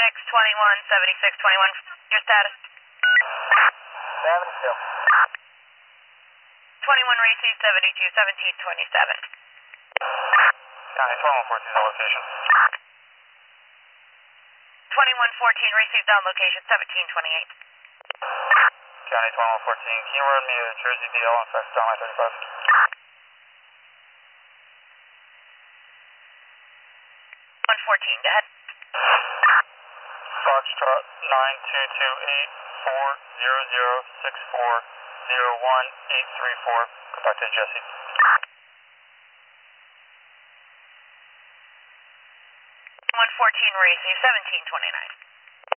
7621, your status? 72. 21 received 72, 1727. County 2114 is the location. 2114 received on location 1728. County 2114, can you run me a Jersey DL on fast down I-35? 114, go ahead. Foxtrot 9228 4006401 Contact to Jesse. 114 received 1729.